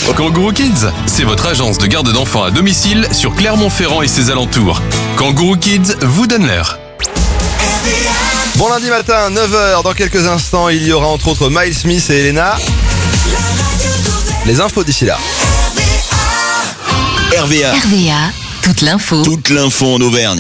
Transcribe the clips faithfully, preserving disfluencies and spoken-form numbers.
Kangourou Kids, c'est votre agence de garde d'enfants à domicile sur Clermont-Ferrand et ses alentours. Kangourou Kids vous donne l'heure. Bon lundi matin, neuf heures, dans quelques instants, il y aura entre autres Miles Smith et Elena. Les infos d'ici là. R V A. R V A, toute l'info. Toute l'info en Auvergne.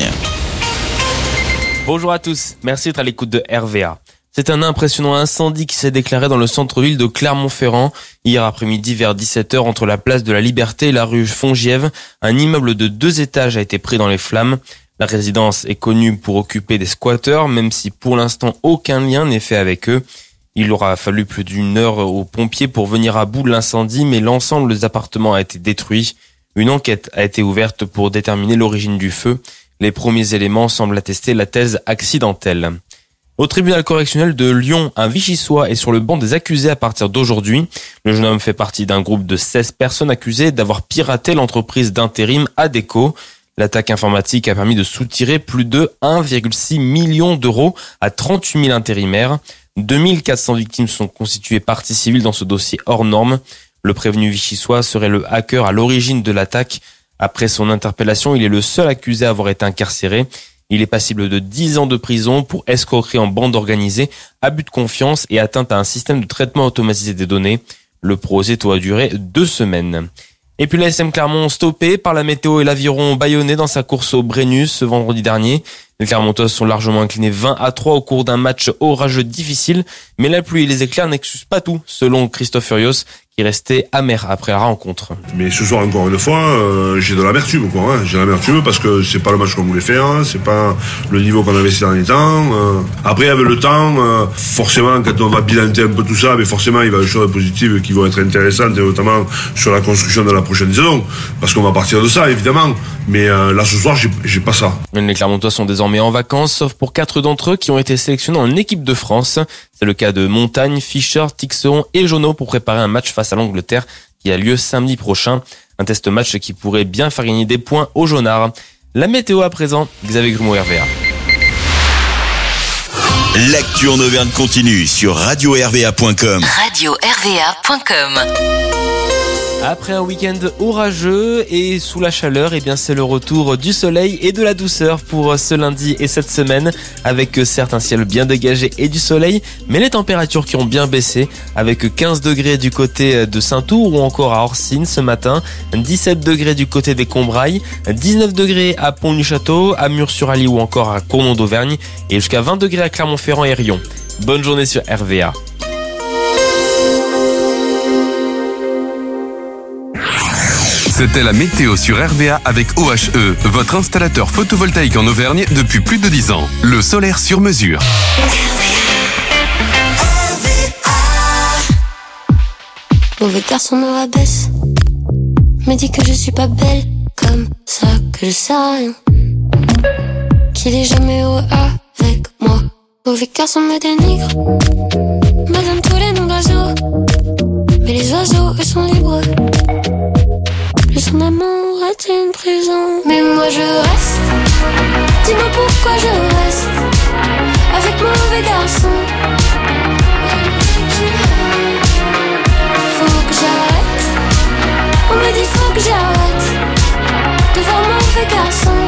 Bonjour à tous, merci d'être à l'écoute de R V A. C'est un impressionnant incendie qui s'est déclaré dans le centre-ville de Clermont-Ferrand. Hier après-midi vers dix-sept heures, entre la place de la Liberté et la rue Fongiève, un immeuble de deux étages a été pris dans les flammes. La résidence est connue pour occuper des squatteurs, même si pour l'instant aucun lien n'est fait avec eux. Il aura fallu plus d'une heure aux pompiers pour venir à bout de l'incendie, mais l'ensemble des appartements a été détruit. Une enquête a été ouverte pour déterminer l'origine du feu. Les premiers éléments semblent attester la thèse accidentelle. Au tribunal correctionnel de Lyon, un Vichysois est sur le banc des accusés à partir d'aujourd'hui. Le jeune homme fait partie d'un groupe de seize personnes accusées d'avoir piraté l'entreprise d'intérim Adecco. L'attaque informatique a permis de soutirer plus de un virgule six million d'euros à trente-huit mille intérimaires. deux mille quatre cents victimes sont constituées partie civile dans ce dossier hors norme. Le prévenu Vichysois serait le hacker à l'origine de l'attaque. Après son interpellation, il est le seul accusé à avoir été incarcéré. Il est passible de dix ans de prison pour escroquerie en bande organisée, abus de confiance et atteinte à un système de traitement automatisé des données. Le procès doit durer deux semaines. Et puis l'A S M Clermont stoppé par la météo et l'aviron bâillonné dans sa course au Brennus ce vendredi dernier. Les Clermontois sont largement inclinés vingt à trois au cours d'un match orageux difficile, mais la pluie et les éclairs n'excusent pas tout, selon Christophe Furios, qui restait amer après la rencontre. Mais ce soir, encore une fois, euh, j'ai de l'amertume, quoi. Hein. J'ai de l'amertume parce que c'est pas le match qu'on voulait faire, hein. C'est pas le niveau qu'on avait ces derniers temps. Euh. Après, avec le temps, euh, forcément, quand on va bilanter un peu tout ça, mais forcément, il va y avoir des choses positives qui vont être intéressantes, et notamment sur la construction de la prochaine saison, parce qu'on va partir de ça, évidemment. Mais euh, là, ce soir, j'ai, j'ai pas ça. Les Clermontois sont désormais en vacances, sauf pour quatre d'entre eux qui ont été sélectionnés en équipe de France. C'est le cas de Montagne, Fischer, Tixeron et Jonot pour préparer un match face à l'Angleterre qui a lieu samedi prochain. Un test match qui pourrait bien faire gagner des points aux Jaunards. La météo à présent, Xavier Grumeau, R V A. L'actu en Auvergne continue sur radio r v a point com. radio r v a point com. Après un week-end orageux et sous la chaleur, eh bien c'est le retour du soleil et de la douceur pour ce lundi et cette semaine, avec certes un ciel bien dégagé et du soleil, mais les températures qui ont bien baissé, avec quinze degrés du côté de Saint-Ours ou encore à Orsine ce matin, dix-sept degrés du côté des Combrailles, dix-neuf degrés à Pont-du-Château, à Murs-sur-Allier ou encore à Cournon d'Auvergne, et jusqu'à vingt degrés à Clermont-Ferrand et Riom. Bonne journée sur R V A. C'était la météo sur R V A avec O H E, votre installateur photovoltaïque en Auvergne depuis plus de dix ans. Le solaire sur mesure. Mauvais garçon me rabaisse, me dit que je suis pas belle, comme ça que je sais rien, qu'il est jamais heureux avec moi. Mauvais garçon me dénigre, me donne tous les noms d'oiseaux, mais les oiseaux eux sont libres. Lui son amour est une prison, mais moi je reste. Dis-moi pourquoi je reste avec mauvais garçon. Faut que j'arrête. On me dit faut que j'arrête de voir mauvais garçon.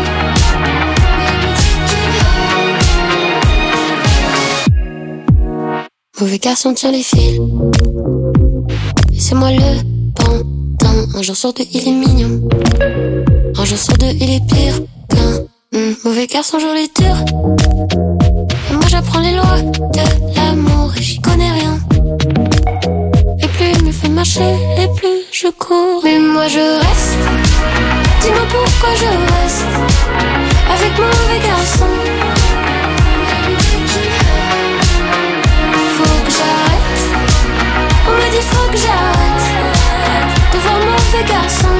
Mauvais garçon tient les fils, et c'est moi le pantin. Un jour sur deux il est mignon, un jour sur deux il est pire qu'un mmh, mauvais garçon joue les durs. Et moi j'apprends les lois de l'amour et j'y connais rien. Et plus il me fait marcher et plus je cours. Mais moi je reste. Dis-moi pourquoi je reste avec mauvais garçon. Faut que j'arrête. On me dit faut que j'arrête de voir mauvais garçon.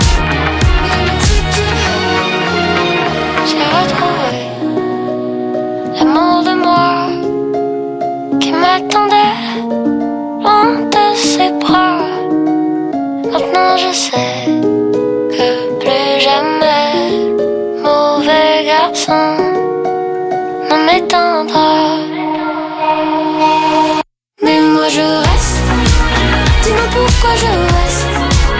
J'ai retrouvé l'amour de moi qui m'attendait loin de ses bras. Maintenant je sais que plus jamais mauvais garçon ne m'éteindra. Mais moi je reste. Dis-moi pourquoi je reste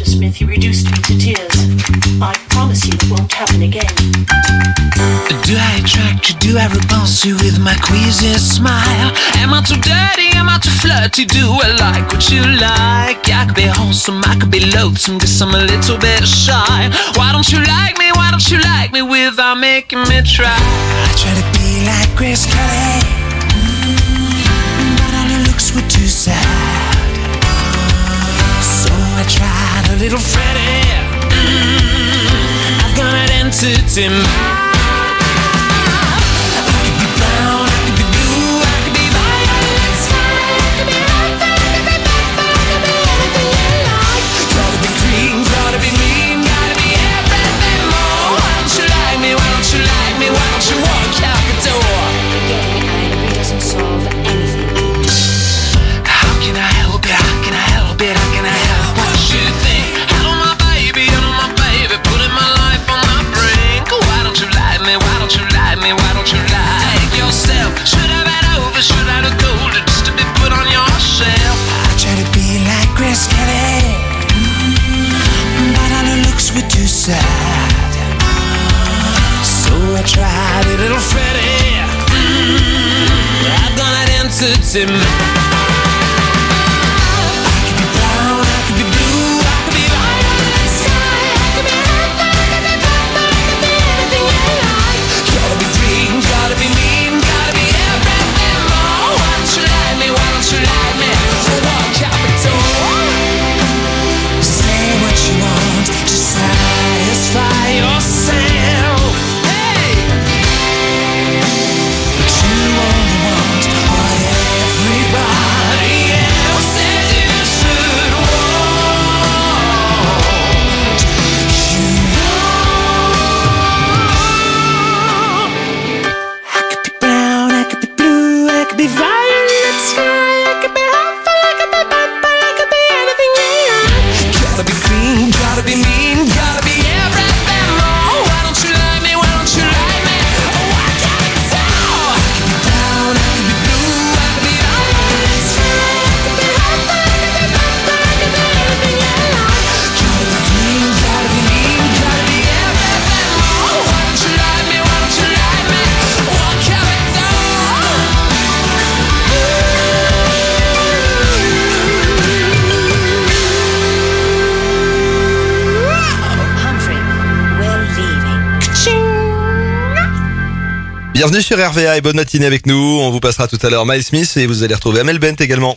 Mister Smith, you reduced me to tears. I promise you it won't happen again. Do I attract you? Do I repulse you with my queasy smile? Am I too dirty? Am I too flirty? Do I like what you like? I could be wholesome, I could be loathsome, guess I'm a little bit shy. Why don't you like me? Why don't you like me without making me try? I try to be like Grace Kelly, but all her looks were too sad. So I tried a little Freddie. Mm, I've got an entity mind. So I tried a little Freddie. Mm, I've got an entity mind. Bienvenue sur R V A et bonne matinée avec nous. On vous passera tout à l'heure Miles Smith et vous allez retrouver Amel Bent également.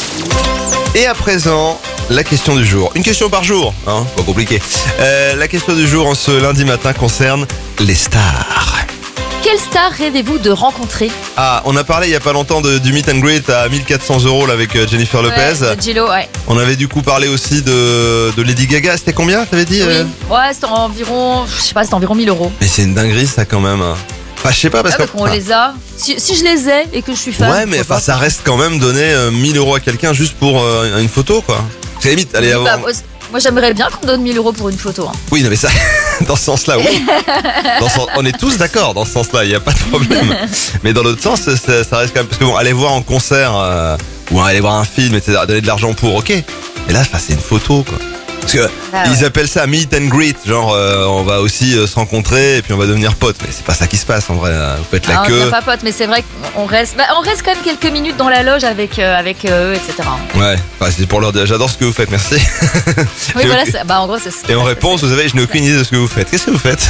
Et à présent, la question du jour. Une question par jour, hein, pas compliqué. Euh, la question du jour en ce lundi matin concerne les stars. Quelle star rêvez-vous de rencontrer? Ah, on a parlé il y a pas longtemps de, du meet and greet à mille quatre cents euros là, avec Jennifer Lopez. Ouais, J-Lo, ouais. On avait du coup parlé aussi de, de Lady Gaga. C'était combien, t'avais dit? Oui. euh Ouais, c'était environ, je sais pas, c'était environ mille euros. Mais c'est une dinguerie ça quand même. Enfin, je sais pas parce ouais, que on les a. Si, si je les ai et que je suis fan. Ouais, mais enfin, ça reste quand même donner euh, mille euros à quelqu'un juste pour euh, une photo, quoi. C'est limite, allez, oui, avoir... bah, moi, j'aimerais bien qu'on me donne mille euros pour une photo. Hein. Oui, non, mais ça, dans ce sens-là, oui. Dans ce... On est tous d'accord dans ce sens-là, il n'y a pas de problème. Mais dans l'autre sens, ça, ça reste quand même. Parce que bon, aller voir en concert euh, ou aller voir un film, et cetera, donner de l'argent pour, ok. Mais là, c'est une photo, quoi. Parce que ah ouais. Ils appellent ça meet and greet, genre euh, on va aussi euh, se rencontrer et puis on va devenir potes. Mais c'est pas ça qui se passe en vrai. Vous faites la ah, queue. On n'est pas potes, mais c'est vrai qu'on reste, bah, on reste quand même quelques minutes dans la loge avec euh, avec eux, et cetera. Ouais, enfin, c'est pour leur dire j'adore ce que vous faites, merci. Oui, voilà, aucun... bah en gros c'est. Et en réponse, vous savez, je n'ai aucune idée de ce que vous faites. Qu'est-ce que vous faites?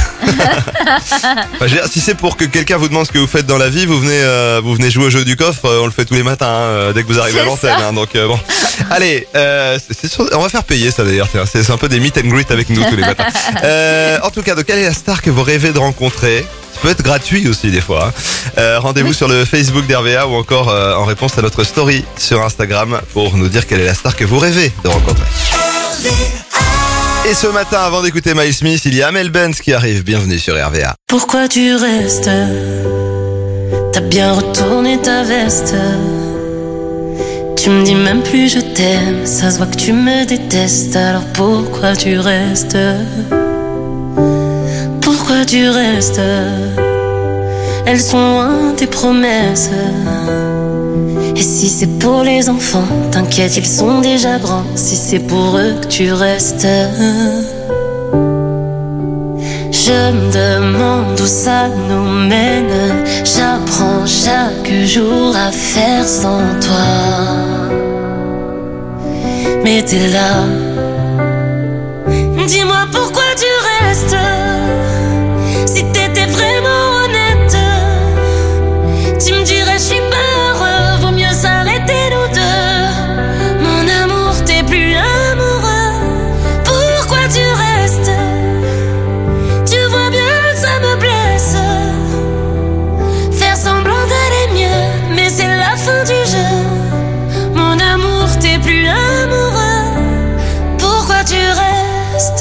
Enfin, je veux dire, si c'est pour que quelqu'un vous demande ce que vous faites dans la vie, vous venez, euh, vous venez jouer au jeu du coffre. Euh, on le fait tous les matins hein, dès que vous arrivez c'est à l'antenne. Hein, donc euh, bon, allez, euh, c'est, c'est sûr, on va faire payer ça d'ailleurs. C'est, c'est un peu des meet and greet avec nous tous les matins. Euh, en tout cas, de quelle est la star que vous rêvez de rencontrer? Ça peut être gratuit aussi des fois. Hein. Euh, rendez-vous oui. sur le Facebook d'R V A ou encore euh, en réponse à notre story sur Instagram pour nous dire quelle est la star que vous rêvez de rencontrer. Et ce matin, avant d'écouter Miles Smith, il y a Amel Bent qui arrive. Bienvenue sur R V A. Pourquoi tu restes? T'as bien retourné ta veste. Tu me dis même plus je t'aime. Ça se voit que tu me détestes. Alors pourquoi tu restes? Pourquoi tu restes? Elles sont loin tes promesses. Et si c'est pour les enfants, t'inquiète, ils sont déjà grands. Si c'est pour eux que tu restes, je me demande où ça nous mène. J'apprends chaque jour à faire sans toi. Mais t'es là. Dis-moi pourquoi tu restes. Si t'étais vraiment honnête, tu me dirais je suis pas heureux, vaut mieux s'arrêter nous deux. Mon amour, t'es plus amoureux. Pourquoi tu restes? Tu vois bien que ça me blesse. Faire semblant d'aller mieux, mais c'est la fin du jeu. Mon amour, t'es plus amoureux. Pourquoi tu restes?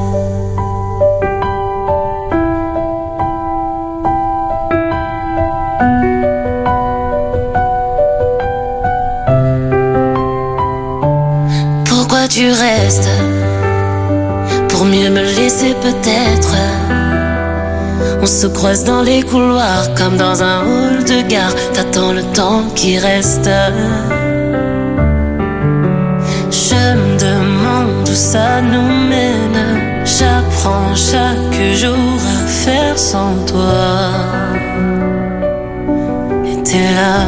Pourquoi tu restes? Pour mieux me laisser peut-être. On se croise dans les couloirs comme dans un hall de gare. T'attends le temps qui reste. Je me demande où ça nous mène. J'apprends chaque jour à faire sans toi. Et t'es là.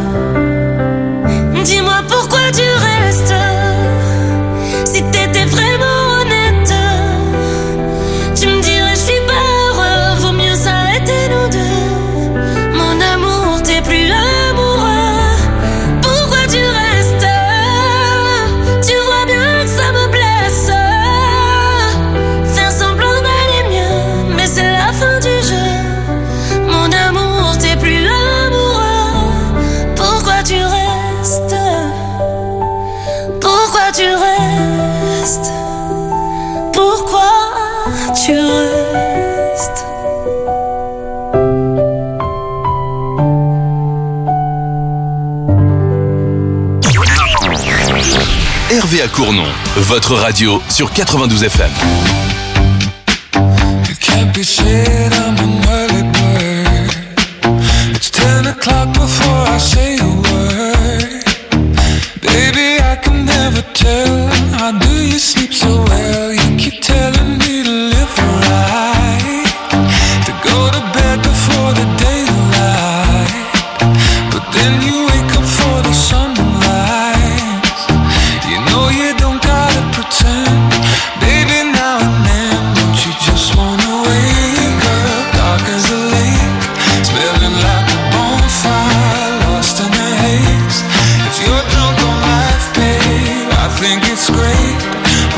Dis-moi pourquoi tu restes. Si t'étais vraiment honnête, tu me dirais je suis pas heureux, vaut mieux s'arrêter nous deux. Mon amour, t'es plus amoureux. Pourquoi tu restes? Tu vois bien que ça me blesse. Faire semblant d'aller mieux, mais c'est la fin du jeu. Mon amour, t'es plus amoureux. Pourquoi tu restes? Pourquoi tu restes? Pourquoi tu restes? R V A Cournon, votre radio sur quatre-vingt-douze F M. It can't be said I'm an early bird. It's ten o'clock before I say a word. Baby, I can never tell. How do you sleep so well? You keep telling me to live right, to go to bed before the daylight. But then you wake up for the sunrise. You know you don't gotta pretend. Baby, now and then, don't you just wanna wake up dark as a lake, smelling like a bonfire, lost in the haze. If you're drunk on life, babe, I think it's great.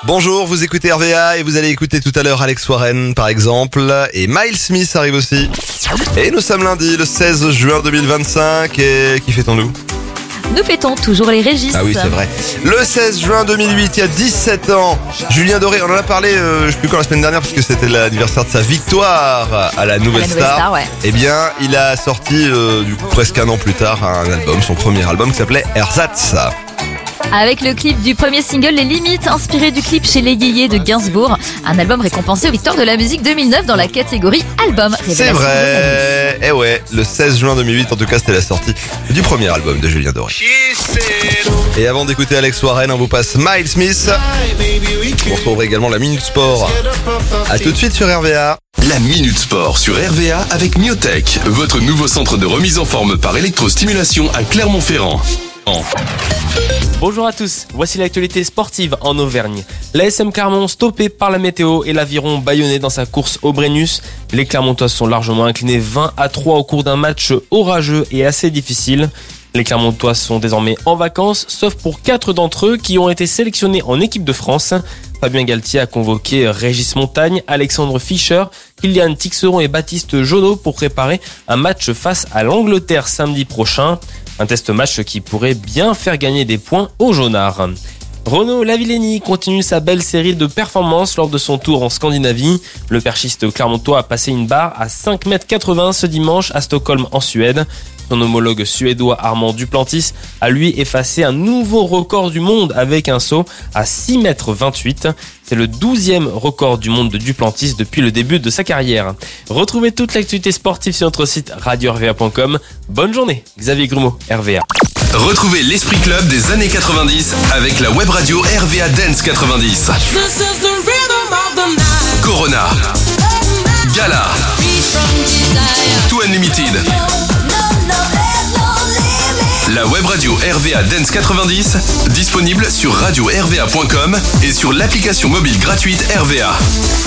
Bonjour, vous écoutez R V A et vous allez écouter tout à l'heure Alex Warren par exemple. Et Miles Smith arrive aussi. Et nous sommes lundi, le seize juin deux mille vingt-cinq. Et qui fêtons-nous ? Nous fêtons toujours les Régis. Ah oui, c'est vrai. Le seize juin deux mille huit, il y a dix-sept ans, Julien Doré, on en a parlé, euh, je sais plus quand, la semaine dernière, parce que c'était l'anniversaire de sa victoire à la Nouvelle À la Nouvelle Star. Star, ouais. Eh bien, il a sorti, euh, du coup, presque un an plus tard, un album, son premier album qui s'appelait Ersatz. Avec le clip du premier single Les Limites, inspiré du clip Chez les Yéyés de Gainsbourg. Un album récompensé aux Victoires de la musique deux mille neuf dans la catégorie album. C'est Révélation de vrai. Eh ouais, le seize juin deux mille huit, en tout cas, c'était la sortie du premier album de Julien Doré. Et avant d'écouter Alex Warren, on vous passe Miles Smith. Vous retrouverez également la Minute Sport. A tout de suite sur R V A. La Minute Sport sur R V A avec Myotech, votre nouveau centre de remise en forme par électrostimulation à Clermont-Ferrand. Bonjour à tous, voici l'actualité sportive en Auvergne. L'A S M Clermont stoppé par la météo et l'aviron bâillonné dans sa course au Brennus. Les Clermontois sont largement inclinés vingt à trois au cours d'un match orageux et assez difficile. Les Clermontois sont désormais en vacances, sauf pour quatre d'entre eux qui ont été sélectionnés en équipe de France. Fabien Galtier a convoqué Régis Montagne, Alexandre Fischer, Kylian Tixeron et Baptiste Jonot pour préparer un match face à l'Angleterre samedi prochain. Un test match qui pourrait bien faire gagner des points aux jaunards. Renaud Lavillenie continue sa belle série de performances lors de son tour en Scandinavie. Le perchiste clermontois a passé une barre à cinq mètres quatre-vingts ce dimanche à Stockholm en Suède. Son homologue suédois Armand Duplantis a lui effacé un nouveau record du monde avec un saut à six mètres vingt-huit. C'est le douzième record du monde de Duplantis depuis le début de sa carrière. Retrouvez toute l'actualité sportive sur notre site radio r v a point com. Bonne journée, Xavier Grumeau, R V A. Retrouvez l'esprit club des années quatre-vingt-dix avec la web radio R V A Dance quatre-vingt-dix. Corona, Gala, Too Unlimited. La web radio R V A Dance quatre-vingt-dix, disponible sur radio r v a point com et sur l'application mobile gratuite R V A.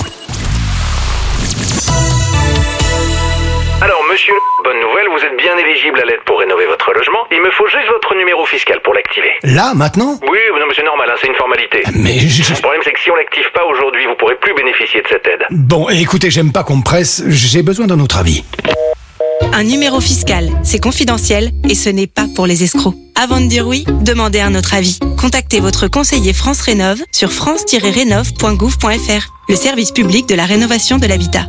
Alors monsieur, bonne nouvelle, vous êtes bien éligible à l'aide pour rénover votre logement. Il me faut juste votre numéro fiscal pour l'activer. Là, maintenant ? Oui, non mais c'est normal, hein, c'est une formalité. Mais je... Le problème c'est que si on l'active pas aujourd'hui, vous pourrez plus bénéficier de cette aide. Bon, écoutez, j'aime pas qu'on me presse, j'ai besoin d'un autre avis. Un numéro fiscal, c'est confidentiel et ce n'est pas pour les escrocs. Avant de dire oui, demandez un autre avis. Contactez votre conseiller France Rénov sur france tiret rénov point gouv point f r, le service public de la rénovation de l'habitat.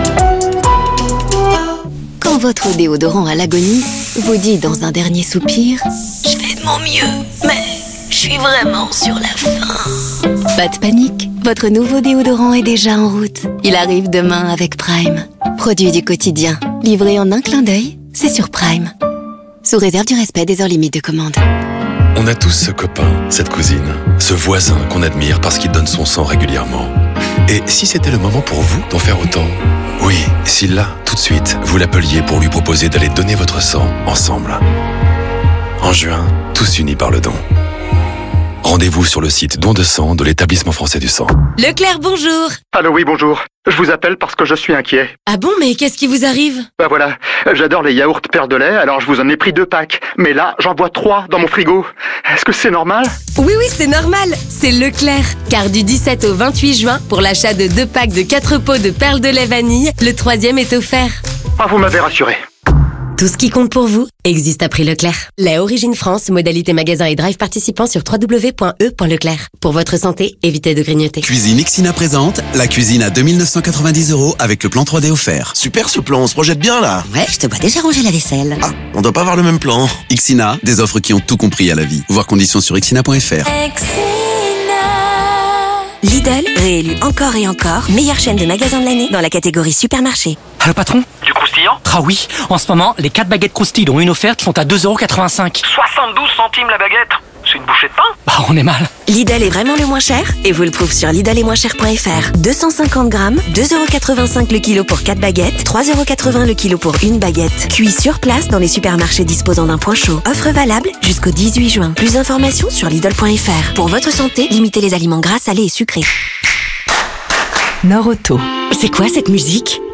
Quand votre déodorant à l'agonie vous dit dans un dernier soupir « Je fais de mon mieux, mais je suis vraiment sur la fin ». Pas de panique, votre nouveau déodorant est déjà en route. Il arrive demain avec Prime. Produit du quotidien, livré en un clin d'œil, c'est sur Prime. Sous réserve du respect des heures limites de commande. On a tous ce copain, cette cousine, ce voisin qu'on admire parce qu'il donne son sang régulièrement. Et si c'était le moment pour vous d'en faire autant ? Oui, si là, tout de suite, vous l'appeliez pour lui proposer d'aller donner votre sang ensemble. En juin, tous unis par le don. Rendez-vous sur le site Don de sang de l'Établissement français du sang. Leclerc, bonjour. Allô, oui, bonjour. Je vous appelle parce que je suis inquiet. Ah bon, mais qu'est-ce qui vous arrive? Bah voilà, j'adore les yaourts Père de lait, alors je vous en ai pris deux packs. Mais là, j'en vois trois dans mon frigo. Est-ce que c'est normal? Oui, oui, c'est normal. C'est Leclerc. Car du dix-sept au vingt-huit juin, pour l'achat de deux packs de quatre pots de perles de lait vanille, le troisième est offert. Ah, vous m'avez rassuré. Tout ce qui compte pour vous existe à prix Leclerc. Lait Origine France, modalité magasin et drive participant sur w w w point e point leclerc. Pour votre santé, évitez de grignoter. Cuisine Ixina présente la cuisine à deux mille neuf cent quatre-vingt-dix euros avec le plan trois D offert. Super ce plan, on se projette bien là. Ouais, je te vois déjà ranger la vaisselle. Ah, on doit pas avoir le même plan. Ixina, des offres qui ont tout compris à la vie. Voir conditions sur ixina point f r. Lidl, réélu encore et encore, meilleure chaîne de magasins de l'année dans la catégorie supermarché. Allô patron? Du croustillant? Ah oui, en ce moment, les quatre baguettes croustilles dont une offerte sont à deux euros quatre-vingt-cinq. soixante-douze centimes la baguette? C'est une bouchée de pain? Bah on est mal. Lidl est vraiment le moins cher et vous le trouvez sur lidl et moins cher point f r. deux cent cinquante grammes, deux euros quatre-vingt-cinq le kilo pour quatre baguettes, trois euros quatre-vingts le kilo pour une baguette. Cuit sur place dans les supermarchés disposant d'un point chaud. Offre valable jusqu'au dix-huit juin. Plus d'informations sur lidl point f r. Pour votre santé, limitez les aliments gras, salés et sucrés. Nord Auto. C'est quoi cette musique? Puis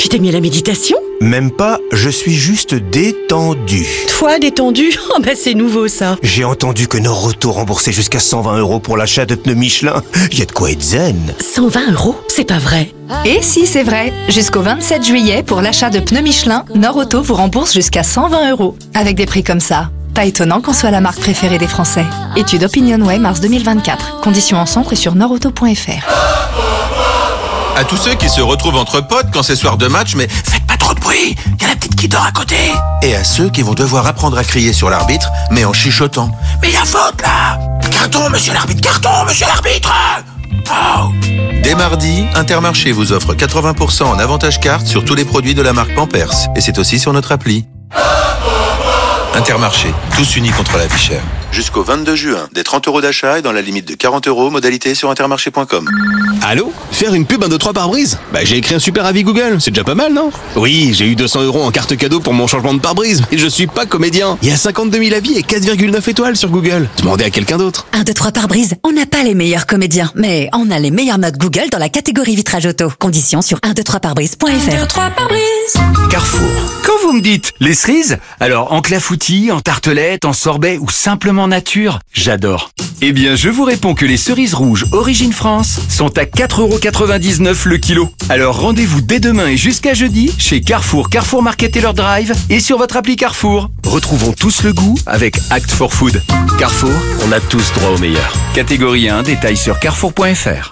Tu t'es mis à la méditation? Même pas, je suis juste détendu. Toi, détendu? Oh bah c'est nouveau ça. J'ai entendu que Noroto remboursait jusqu'à cent vingt euros pour l'achat de pneus Michelin. Y a de quoi être zen. cent vingt euros? C'est pas vrai. Et si, c'est vrai. Jusqu'au vingt-sept juillet, pour l'achat de pneus Michelin, Noroto vous rembourse jusqu'à cent vingt euros. Avec des prix comme ça. Pas étonnant qu'on soit la marque préférée des Français. Étude OpinionWay mars deux mille vingt-quatre. Conditions en centre et sur noroto point f r. À tous ceux qui se retrouvent entre potes quand c'est soir de match, mais faites pas trop de bruit, y a la petite qui dort à côté. Et à ceux qui vont devoir apprendre à crier sur l'arbitre, mais en chuchotant. Mais y a faute là! Carton, monsieur l'arbitre, carton, monsieur l'arbitre! Oh. Dès mardi, Intermarché vous offre quatre-vingts pour cent en avantage carte sur tous les produits de la marque Pampers. Et c'est aussi sur notre appli. Intermarché, tous unis contre la vie chère. Jusqu'au vingt-deux juin, des trente euros d'achat et dans la limite de quarante euros, modalité sur intermarché point com. Allô? Faire une pub un deux trois pare-brise? Bah j'ai écrit un super avis Google, c'est déjà pas mal, non? Oui, j'ai eu deux cents euros en carte cadeau pour mon changement de pare-brise, mais je suis pas comédien. Il y a cinquante-deux mille avis et quatre virgule neuf étoiles sur Google. Demandez à quelqu'un d'autre. un, deux, trois pare-brise, on n'a pas les meilleurs comédiens, mais on a les meilleures notes Google dans la catégorie vitrage auto. Conditions sur un, deux, trois pare-brise point f r. un, deux, trois pare-brise. Carrefour. Quand vous me dites les cerises, alors en clafoutis, en tartelette, en sorbet ou simplement nature, j'adore. Eh bien, je vous réponds que les cerises rouges Origine France sont à quatre euros quatre-vingt-dix-neuf le kilo. Alors rendez-vous dès demain et jusqu'à jeudi chez Carrefour, Carrefour Market Taylor Drive et sur votre appli Carrefour. Retrouvons tous le goût avec Act for Food. Carrefour, on a tous droit au meilleur. Catégorie un, détail sur carrefour point f r.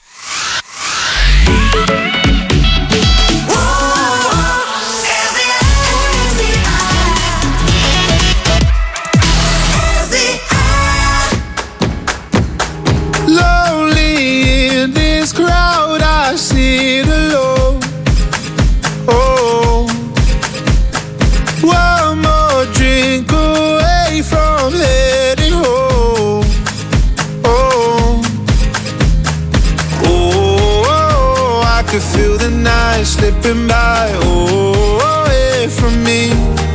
Feel the night slipping by, oh, away from me.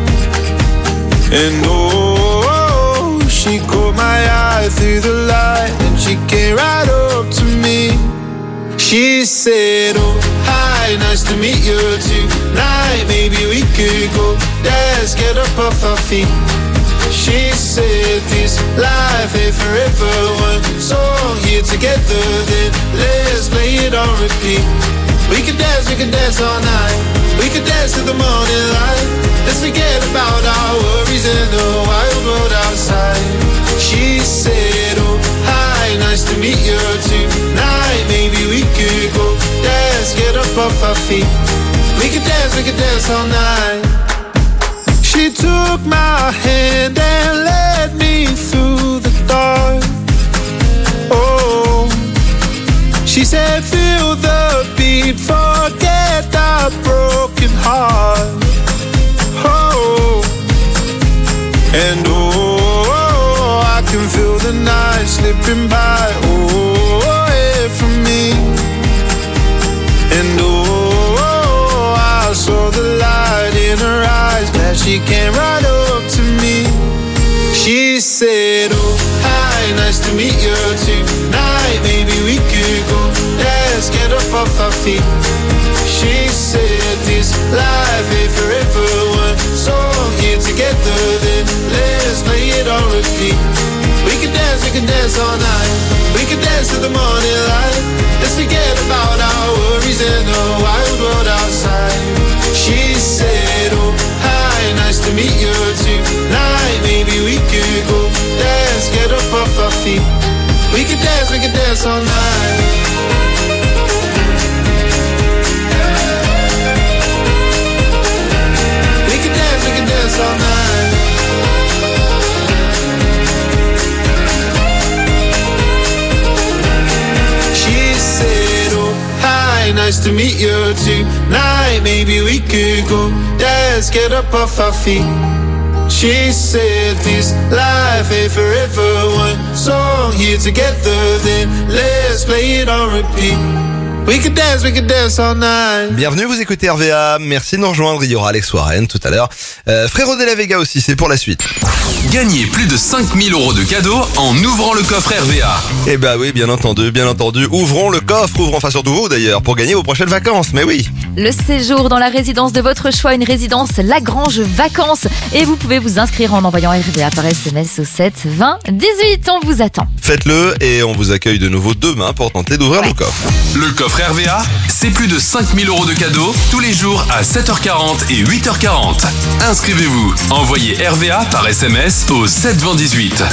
And oh, she caught my eye through the light, and she came right up to me. She said, oh, hi, nice to meet you tonight. Maybe we could go dance, get up off our feet. She said this life ain't forever, one song here together, then let's play it on repeat. We could dance, we could dance all night. We could dance to the morning light. Let's forget about our worries in the wild world outside. She said, oh, hi, nice to meet you tonight. Maybe we could go dance, get up off our feet. We could dance, we could dance all night. She took my hand and led me through the dark. Oh, she said, feel the beat, forget our broken heart. Oh, and oh, I can feel the night slipping by, oh, away from me. And oh, I saw the light in her eyes, glad she came right up to me. She said, oh, hi, nice to meet you tonight. Maybe we could go dance, get up off our feet. She said this life ain't forever, one song here together, then let's play it on repeat. We can dance, we can dance all night. We can dance to the morning light. Let's forget about our worries and the wild world outside. She said, oh, hi, nice to meet you tonight. Maybe we could go dance, get up off our feet. We could dance, we could dance all night. We could dance, we could dance all night. She said, oh, hi, nice to meet you tonight. Maybe we could go dance, get up off our feet. She said this life ain't forever, one song here together, then let's play it on repeat. We could dance, we could dance all night. Bienvenue, vous écoutez R V A, merci de nous rejoindre, il y aura Alex Warren tout à l'heure. Euh, Frérot de la Vega aussi, c'est pour la suite. Gagnez plus de cinq mille euros de cadeaux en ouvrant le coffre R V A. Eh bah oui, bien entendu, bien entendu, ouvrons le coffre, ouvrons, enfin surtout vous d'ailleurs, pour gagner vos prochaines vacances, mais oui. le séjour dans la résidence de votre choix, une résidence Lagrange Vacances. Et vous pouvez vous inscrire en envoyant R V A par S M S au sept vingt dix-huit. On vous attend. Faites-le et on vous accueille de nouveau demain pour tenter d'ouvrir ouais. le coffre. Le coffre R V A, c'est plus de cinq mille euros de cadeaux tous les jours à sept heures quarante et huit heures quarante. Inscrivez-vous. Envoyez R V A par S M S au sept vingt dix-huit.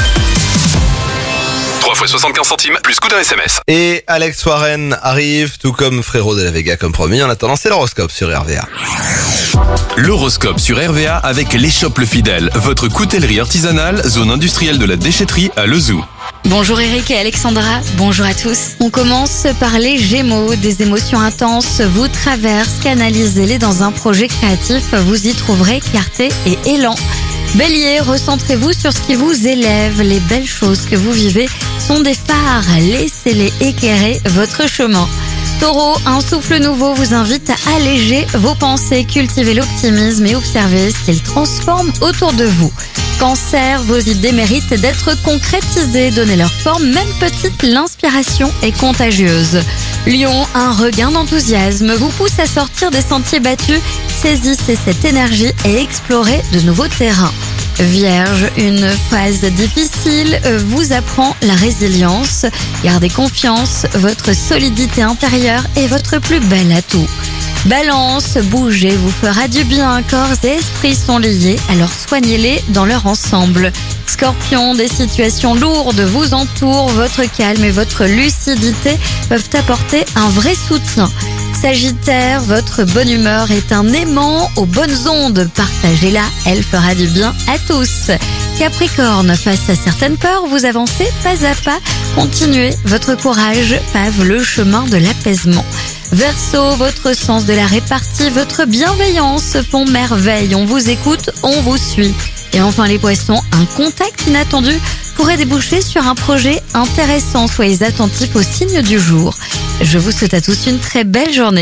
trois fois soixante-quinze centimes plus coût d'un S M S. Et Alex Warren arrive, tout comme Frérot de la Vega comme promis. En attendant, c'est l'horoscope sur R V A. L'horoscope sur R V A avec l'Échoppe Le Fidèle, votre coutellerie artisanale, zone industrielle de la déchetterie à Lezou. Bonjour Eric et Alexandra, bonjour à tous. On commence par les Gémeaux, des émotions intenses vous traversent, canalisez-les dans un projet créatif, vous y trouverez clarté et élan. Bélier, recentrez-vous sur ce qui vous élève, les belles choses que vous vivez sont des phares, laissez-les éclairer votre chemin. Taureau, un souffle nouveau vous invite à alléger vos pensées, cultivez l'optimisme et observez ce qu'il transforme autour de vous. Cancer, vos idées méritent d'être concrétisées, donnez leur forme, même petite, l'inspiration est contagieuse. Lion, un regain d'enthousiasme vous pousse à sortir des sentiers battus, saisissez cette énergie et explorez de nouveaux terrains. Vierge, une phase difficile vous apprend la résilience. Gardez confiance, votre solidité intérieure est votre plus bel atout. Balance, bouger vous fera du bien, corps et esprit sont liés, alors soignez-les dans leur ensemble. Scorpion, des situations lourdes vous entourent, votre calme et votre lucidité peuvent apporter un vrai soutien. Sagittaire, votre bonne humeur est un aimant aux bonnes ondes, partagez-la, elle fera du bien à tous. Capricorne, face à certaines peurs, vous avancez pas à pas, continuez, votre courage pave le chemin de l'apaisement. Verseau, votre sens de la répartie, votre bienveillance font merveille, on vous écoute, on vous suit. Et enfin les poissons, un contact inattendu pourrait déboucher sur un projet intéressant, soyez attentifs aux signes du jour. Je vous souhaite à tous une très belle journée.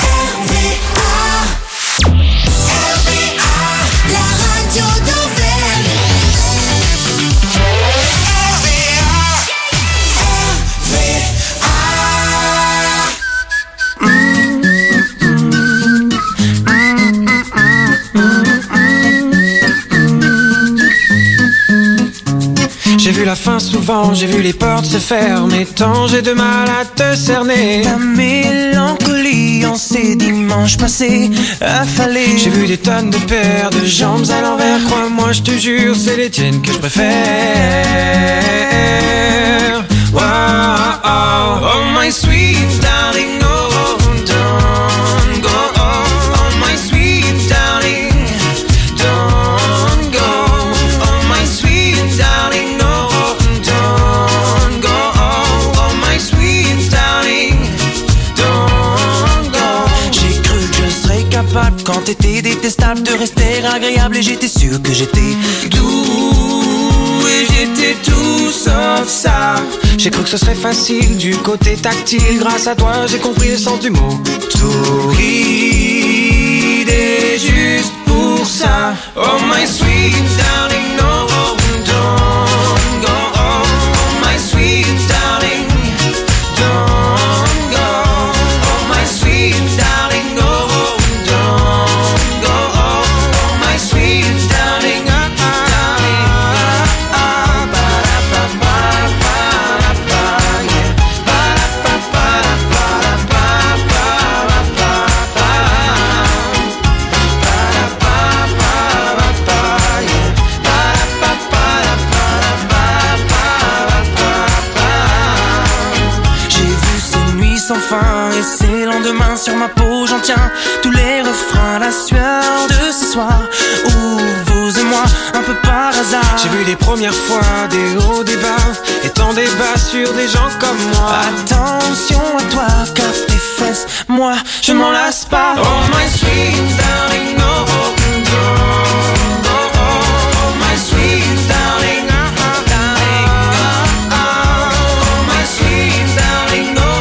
J'ai vu la fin souvent, j'ai vu les portes se fermer, tant j'ai de mal à te cerner. Ta mélancolie en ces dimanches passés affalés. J'ai vu des tonnes de paires de jambes à l'envers, crois-moi je te jure c'est les tiennes que je préfère. Wow, oh, oh my sweet darling, oh don't go, oh, oh my sweet darling, don't go, oh my sweet darling. Quand t'étais détestable, de rester agréable et j'étais sûr que j'étais doux et j'étais tout sauf ça. J'ai cru que ce serait facile du côté tactile. Grâce à toi j'ai compris le sens du mot torride et juste pour ça. Oh my sweet darling, no don't go. Oh, oh my sweet darling, don't go. Oh my sweet darling, no. Et ces lendemains sur ma peau, j'en tiens tous les refrains, la sueur de ce soir où vous et moi, un peu par hasard. J'ai vu les premières fois des hauts, des bas, et tant des bas sur des gens comme moi. Attention à toi, car tes fesses, moi, je m'en lasse pas. Oh my sweet darling, no, oh, oh, oh, oh my sweet darling, oh, oh, darling, oh, oh, oh my sweet darling, no.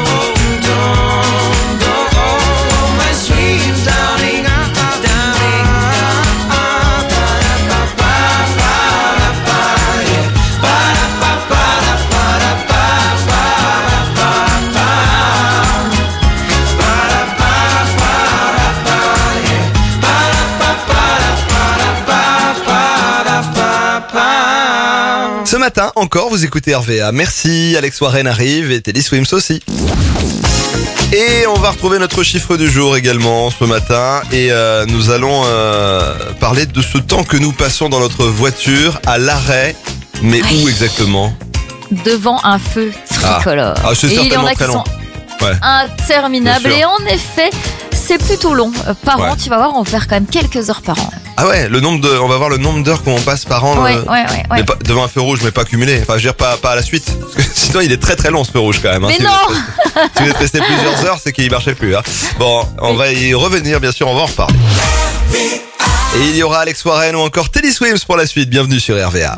matin, encore, vous écoutez R V A. Merci, Alex Warren arrive et Teddy Swims aussi. Et on va retrouver notre chiffre du jour également ce matin. Et euh, nous allons euh, parler de ce temps que nous passons dans notre voiture à l'arrêt. Mais Oui. où exactement? Devant un feu tricolore. Ah, c'est Et il y en certainement a qui très long. sont Ouais. interminables. Bien sûr. Et en effet, c'est plutôt long. Euh, Par Ouais. an, tu vas voir, on perd quand même quelques heures par an. Ah ouais, le nombre de, on va voir le nombre d'heures qu'on passe par an. Ouais, euh, ouais, ouais, ouais. mais pas- devant un feu rouge, mais pas cumulé. Enfin, je veux dire, pas, pas à la suite. Parce que sinon, il est très très long ce feu rouge quand même. hein. Mais Si non vous êtes, si vous êtes resté plusieurs heures, c'est qu'il marchait plus. Hein. Bon, on va y revenir, bien sûr, on va en reparler. Et il y aura Alex Warren ou encore Teddy Swims pour la suite. Bienvenue sur R V A.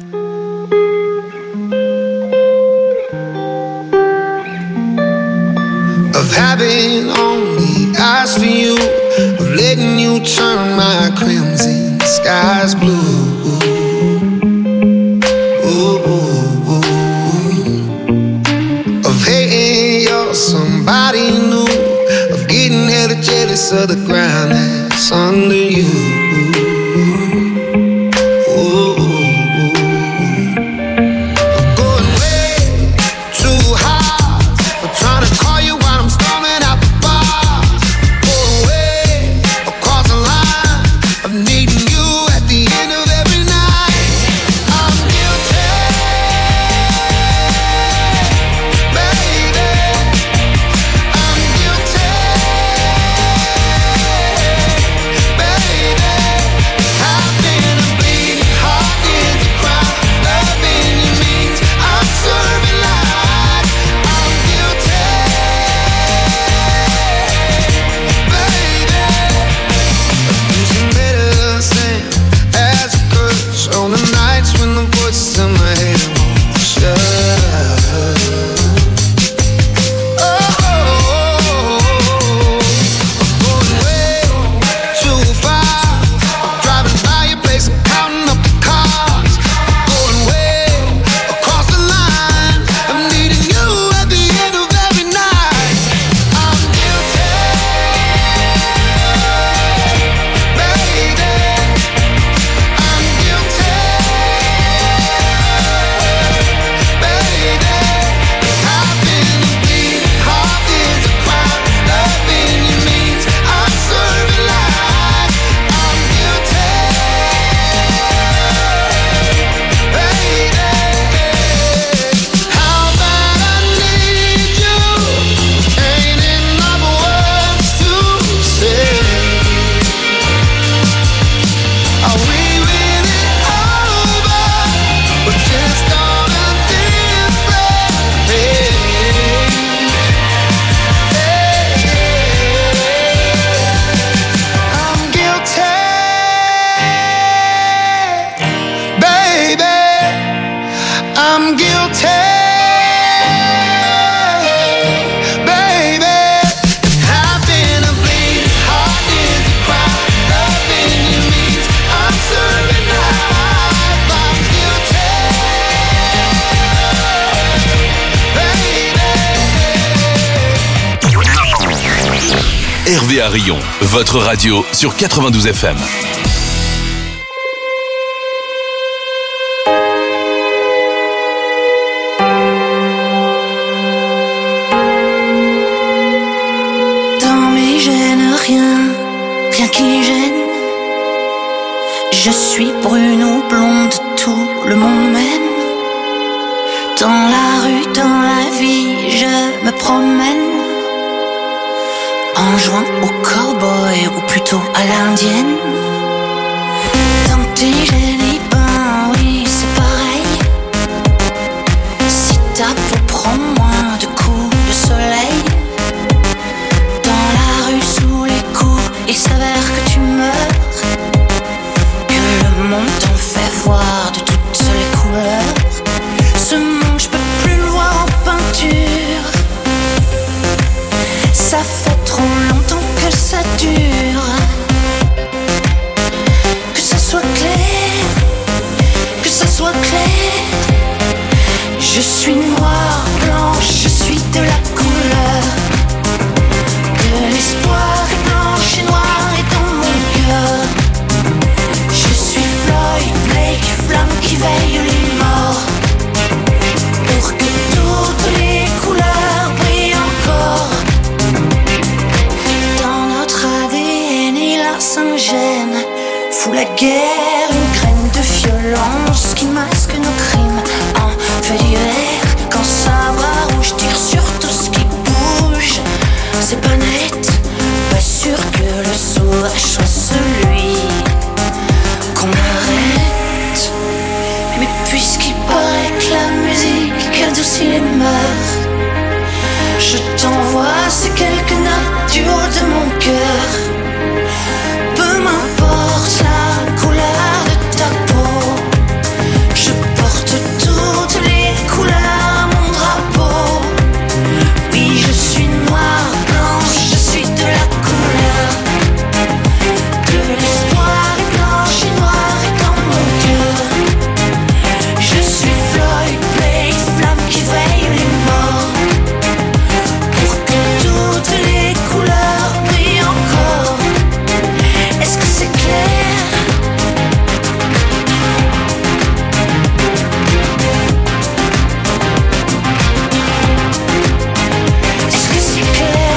Of having only eyes for you, of letting you turn my crimson skies blue. Ooh, ooh, ooh. Of hating you're somebody new, of getting hella jealous of the ground that's under you. Ooh, ooh, ooh. Of going way too high, of trying to call you while I'm storming out the bar. Going way across the line of needing you at the end of every night. I'm guilty, baby. I'm guilty, baby. I've been a bleeding heart is a crime. Loving you means I'm serving lies. I'm guilty, baby. Using medicine as a crutch on the nights when the voices in my head won't shut up. Oh, I'm going way too far. I'm driving by your place and counting up the cars. I'm going way across the line. I'm needing you at the end of every night. I'm guilty, baby. I'm guilty, baby. I've been a bleeding heart is a crime. Loving you means I'm serving lies. I'm guilty, baby. How bad I need you ain't enough words to say. Are we really over? We're just on a different page. I'm guilty, baby. I'm guilty, baby. I've been a bleeding heart is a crime. Loving you means I'm serving life. I'm guilty, baby. R V A Rion, votre radio sur quatre-vingt-douze F M. Dans mes gènes, rien, rien qui gêne. Je suis brune ou blonde, tout le monde m'aime. Dans la rue, dans la vie, je me promène. En jouant au cowboy ou plutôt à l'indienne. Dans tes gènes, eh ben oui, c'est pareil. Si ta peau prend moins de coups de soleil. Dans la rue, sous les coups, il s'avère que tu meurs. Que le monde t'en fait voir de toutes les couleurs. Ce monde, je peux plus le voir en peinture. Ça fait trop longtemps que ça dure. Que ça soit clair guerre, une graine de violence qui masque nos crimes en fait divers. Quand ça va rouge, tire sur tout ce qui bouge. C'est pas net, pas sûr que le sauvage soit celui qu'on arrête. Mais puisqu'il paraît que la musique adoucit les mœurs, je t'envoie ces quelques notes du haut de mon cœur. Peu m'importe la couleur de ta peau, je porte toutes les couleurs, mon drapeau. Oui, je suis noire, blanche, je suis de la couleur de l'espoir, et blanche et noire est dans mon cœur. Je suis Floyd Blaze, flamme qui veille les morts, pour que toutes les couleurs brillent encore. Est-ce que c'est clair? Est-ce que c'est clair?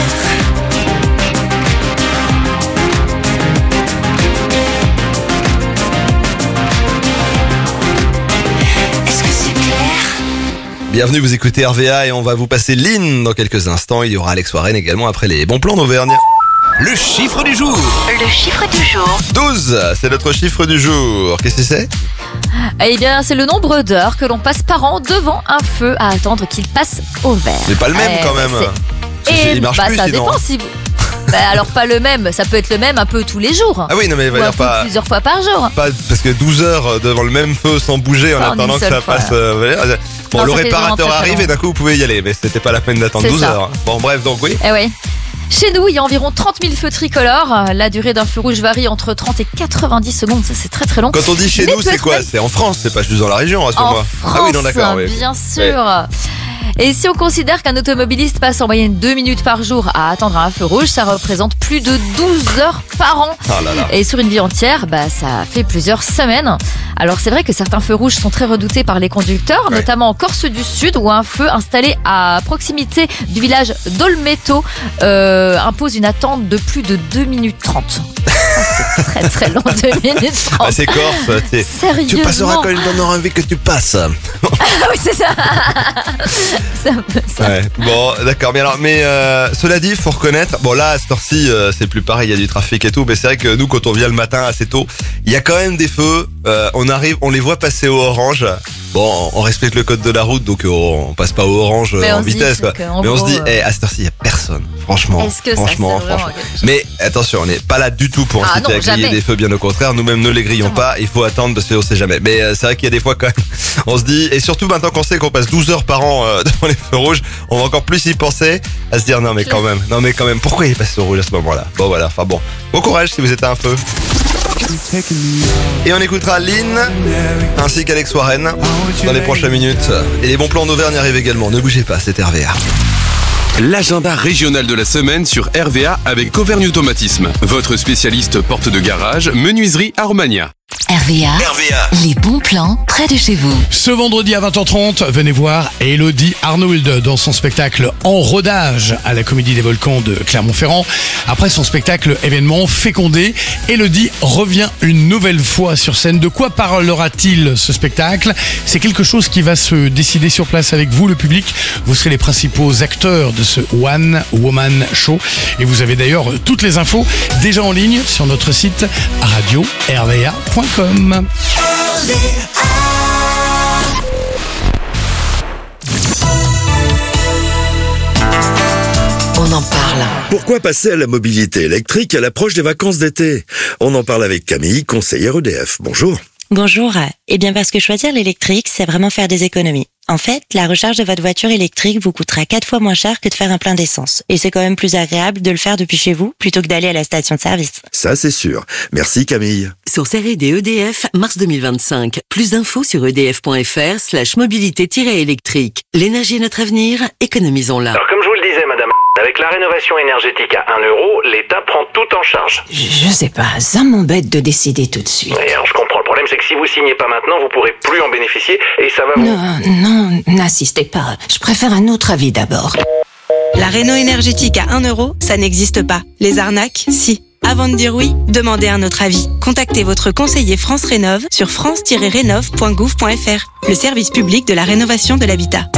Est-ce que c'est clair? Bienvenue, vous écoutez R V A et on va vous passer Lynn dans quelques instants. Il y aura Alex Warren également après les bons plans d'Auvergne. Le chiffre du jour. Le chiffre du jour. douze, c'est notre chiffre du jour. Qu'est-ce que c'est? Eh bien, c'est le nombre d'heures que l'on passe par an devant un feu à attendre qu'il passe au vert. C'est pas le même Eh, quand même. c'est- C'est- Et il marche bah, plus ça sinon. dépend si vous... Bah, alors pas le même, ça peut être le même un peu tous les jours. Ah oui, non mais il va Ou y un avoir peu pas... plusieurs fois par jour. Pas parce que douze heures devant le même feu sans bouger en Pas en attendant une que ça seule fois. passe. euh, vous voyez. Bon, Non, le ça fait vraiment réparateur très, très arrive long. et d'un coup vous pouvez y aller, mais c'était pas la peine d'attendre C'est douze ça. heures. Bon, bref, donc oui. Eh oui. Chez nous, il y a environ trente mille feux tricolores. La durée d'un feu rouge varie entre trente et quatre-vingt-dix secondes. Ça, c'est très très long. Quand on dit chez Mais nous, peut c'est être quoi? même C'est en France, c'est pas juste dans la région, En rassure-moi. France, Ah oui, non, d'accord. oui. bien sûr. Et si on considère qu'un automobiliste passe en moyenne deux minutes par jour à attendre un feu rouge, ça représente plus de douze heures par an. Ah là là. Et sur une vie entière, bah, ça fait plusieurs semaines. Alors c'est vrai que certains feux rouges sont très redoutés par les conducteurs, Ouais. notamment en Corse du Sud, où un feu installé à proximité du village d'Olmeto euh, impose une attente de plus de deux minutes trente. C'est très très long, deux minutes trente. Ah, c'est Corse, tu sais. Sérieusement. Tu passeras quand il t'en aura envie que tu passes. Ah oui, c'est ça. C'est un peu ça. Ouais. Bon, d'accord. Mais alors, mais euh, cela dit, faut reconnaître. Bon, là, à cette heure-ci, euh, c'est plus pareil. Il y a du trafic et tout. Mais c'est vrai que nous, quand on vient le matin assez tôt, il y a quand même des feux. Euh, on arrive, on les voit passer au orange. Bon, on respecte le code de la route, donc euh, on passe pas au orange euh, Mais on en se dit vitesse. Quoi. que, en Mais on gros, se dit, euh, eh, à cette heure-ci, il y a personne. Franchement, Est-ce que ça franchement, sert vraiment franchement. à quelque chose? Mais attention, on n'est pas là du tout pour Ah inciter non, à griller jamais. des feux. Bien au contraire, nous-mêmes ne les grillons pas. Il faut attendre parce qu'on sait jamais. Mais euh, c'est vrai qu'il y a des fois quand même, on se dit, et surtout maintenant qu'on sait qu'on passe douze heures par an euh, devant les feux rouges, on va encore plus y penser, à se dire non mais quand même, non mais quand même, pourquoi il passe au rouge à ce moment-là? Bon voilà, enfin bon, bon courage si vous êtes à un feu. Et on écoutera Lynn ainsi qu'Alex Warren dans les prochaines minutes. Et les bons plans d'Auvergne arrivent également. Ne bougez pas, c'est R V A. L'agenda régional de la semaine sur R V A avec Auvergne Automatisme. Votre spécialiste porte de garage, menuiserie à Romagna. R V A, R V A. les bons plans près de chez vous. Ce vendredi à vingt heures trente, venez voir Elodie Arnould dans son spectacle En rodage à la Comédie des Volcans de Clermont-Ferrand. Après son spectacle événement fécondé, Elodie revient une nouvelle fois sur scène. De quoi parlera-t-il ce spectacle? C'est quelque chose qui va se décider sur place avec vous, le public. Vous serez les principaux acteurs de ce One Woman Show. Et vous avez d'ailleurs toutes les infos déjà en ligne sur notre site radio r v a point com. On en parle. Pourquoi passer à la mobilité électrique à l'approche des vacances d'été? On en parle avec Camille, conseillère E D F. Bonjour. Bonjour. Eh bien parce que choisir l'électrique, c'est vraiment faire des économies. En fait, la recharge de votre voiture électrique vous coûtera quatre fois moins cher que de faire un plein d'essence. Et c'est quand même plus agréable de le faire depuis chez vous plutôt que d'aller à la station de service. Ça, c'est sûr. Merci Camille. Source R et D E D F, mars deux mille vingt-cinq. Plus d'infos sur edf.fr slash mobilité-électrique. L'énergie est notre avenir, économisons-la. Alors comme je vous le disais, madame, avec la rénovation énergétique à un euro, l'État prend tout en charge. Je sais pas, ça m'embête de décider tout de suite. Et alors je comprends, le problème c'est que si vous signez pas maintenant, vous pourrez plus en bénéficier et ça va vous... Non, non, n'insistez pas. Je préfère un autre avis d'abord. La réno énergétique à un euro, ça n'existe pas. Les arnaques, si. Avant de dire oui, demandez un autre avis. Contactez votre conseiller France Rénov sur france tiret rénov point gouv point f r, le service public de la rénovation de l'habitat.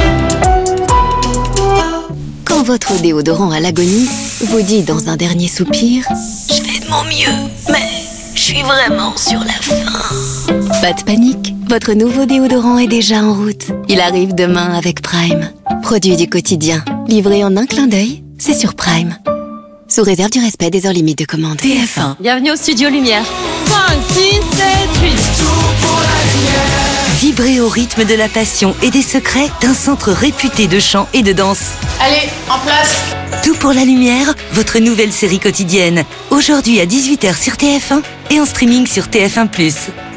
Quand votre déodorant à l'agonie vous dit dans un dernier soupir « Je fais de mon mieux, mais je suis vraiment sur la fin ». Pas de panique, votre nouveau déodorant est déjà en route. Il arrive demain avec Prime. Produit du quotidien, livré en un clin d'œil, c'est sur Prime. Sous réserve du respect des heures limites de commande. T F un. Bienvenue au Studio Lumière. cinq, six, sept, huit. Vibrez au rythme de la passion et des secrets d'un centre réputé de chant et de danse. Allez, en place. Tout pour la lumière, votre nouvelle série quotidienne. Aujourd'hui à dix-huit heures sur T F un et en streaming sur T F un plus.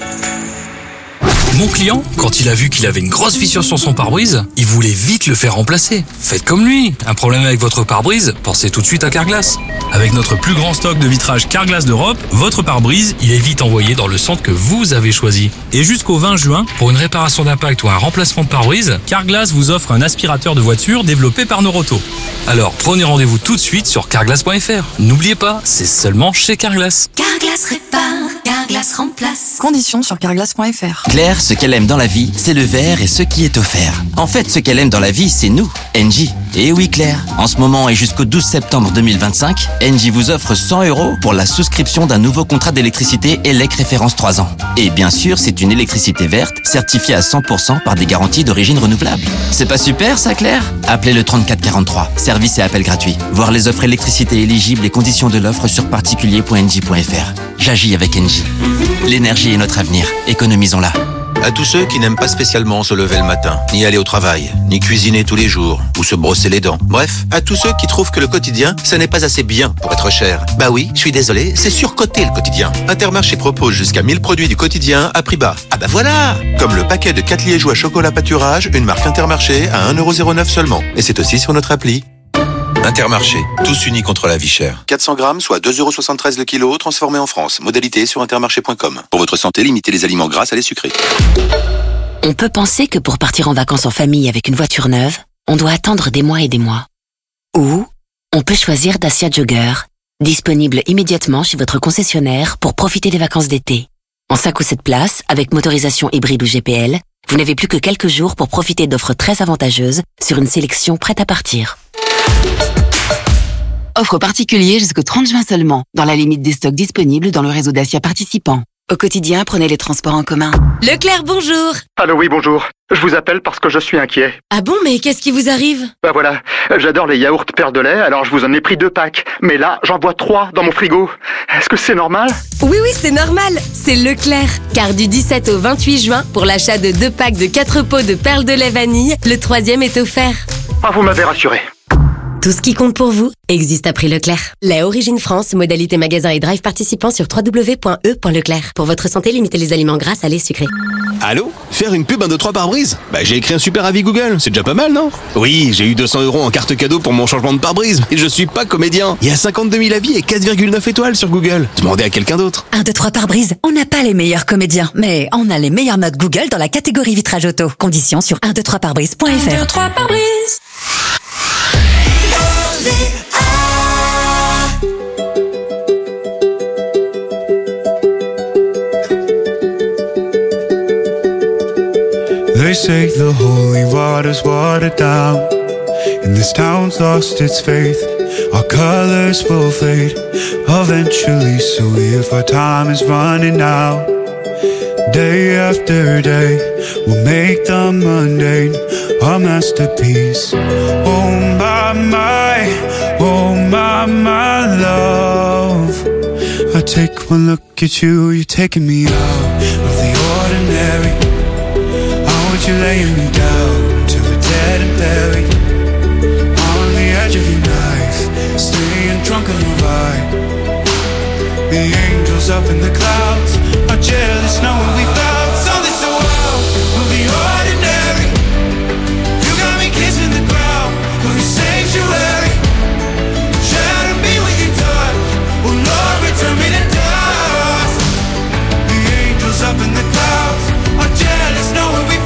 Mon client, quand il a vu qu'il avait une grosse fissure sur son pare-brise, il voulait vite le faire remplacer. Faites comme lui. Un problème avec votre pare-brise, pensez tout de suite à Carglass. Avec notre plus grand stock de vitrage Carglass d'Europe, votre pare-brise, il est vite envoyé dans le centre que vous avez choisi. Et jusqu'au vingt juin, pour une réparation d'impact ou un remplacement de pare-brise, Carglass vous offre un aspirateur de voiture développé par Noroto. Alors prenez rendez-vous tout de suite sur carglass point f r. N'oubliez pas, c'est seulement chez Carglass. Carglass répare, Carglass remplace. Conditions sur carglass point f r. Claire, ce qu'elle aime dans la vie, c'est le verre et ce qui est offert. En fait, ce qu'elle aime dans la vie, c'est nous, Engie. Et oui Claire, en ce moment et jusqu'au douze septembre deux mille vingt-cinq, Engie vous offre cent euros pour la souscription d'un nouveau contrat d'électricité E L E C référence trois ans. Et bien sûr, c'est une électricité verte, certifiée à cent pour cent par des garanties d'origine renouvelable. C'est pas super ça Claire? Appelez le trente-quatre quarante-trois, service et appel gratuit. Voir les offres électricité éligibles et conditions de l'offre sur particulier point engie point f r. J'agis avec Engie. L'énergie est notre avenir, économisons-la. À tous ceux qui n'aiment pas spécialement se lever le matin, ni aller au travail, ni cuisiner tous les jours, ou se brosser les dents. Bref, à tous ceux qui trouvent que le quotidien, ça n'est pas assez bien pour être cher. Bah oui, je suis désolé, c'est surcoté le quotidien. Intermarché propose jusqu'à mille produits du quotidien à prix bas. Ah bah voilà! Comme le paquet de quatre liégeois chocolat pâturage, une marque Intermarché à un euro zéro neuf seulement. Et c'est aussi sur notre appli. Intermarché, tous unis contre la vie chère. quatre cents grammes, soit deux euros soixante-treize le kilo, transformé en France. Modalité sur intermarché point com. Pour votre santé, limitez les aliments gras à les sucrés. On peut penser que pour partir en vacances en famille avec une voiture neuve, on doit attendre des mois et des mois. Ou on peut choisir Dacia Jogger, disponible immédiatement chez votre concessionnaire pour profiter des vacances d'été. En cinq ou sept places, avec motorisation hybride ou G P L, vous n'avez plus que quelques jours pour profiter d'offres très avantageuses sur une sélection prête à partir. Offre particulier jusqu'au trente juin seulement, dans la limite des stocks disponibles dans le réseau Dacia participant. Au quotidien, prenez les transports en commun. Leclerc, bonjour. Allô, oui, bonjour. Je vous appelle parce que je suis inquiet. Ah bon, mais qu'est-ce qui vous arrive? Bah voilà, j'adore les yaourts Perle de lait, alors je vous en ai pris deux packs. Mais là, j'en vois trois dans mon frigo. Est-ce que c'est normal? Oui, oui, c'est normal. C'est Leclerc. Car du dix-sept au vingt-huit juin, pour l'achat de deux packs de quatre pots de Perle de lait vanille, le troisième est offert. Ah, vous m'avez rassuré. Tout ce qui compte pour vous existe à prix Leclerc. Lait Origine France, modalité magasin et drive participant sur w w w point e point leclerc. Pour votre santé, limitez les aliments gras, salés, sucrés. Allô? Faire une pub un deux trois pare-brise? Bah j'ai écrit un super avis Google, c'est déjà pas mal, non? Oui, j'ai eu deux cents euros en carte cadeau pour mon changement de pare-brise. Et je suis pas comédien. Il y a cinquante-deux mille avis et quatre virgule neuf étoiles sur Google. Demandez à quelqu'un d'autre. un, deux, trois pare-brise. On n'a pas les meilleurs comédiens, mais on a les meilleures notes Google dans la catégorie vitrage auto. Conditions sur un, deux, trois pare-brise point f r. un, deux, trois pare-brise. They say the holy water's watered down, and this town's lost its faith. Our colors will fade eventually, so if our time is running out, day after day, we'll make the mundane our masterpiece. Oh my, my, oh my, my love, I take one look at you, you're taking me out of the ordinary. You're laying me down to the dead and buried on the edge of your knife, staying drunk on your vibe. The angels up in the clouds are jealous knowing we found something so wild of the ordinary. You got me kissing the ground of your sanctuary. Shatter me with your touch, oh Lord, return me to dust. The angels up in the clouds are jealous knowing we found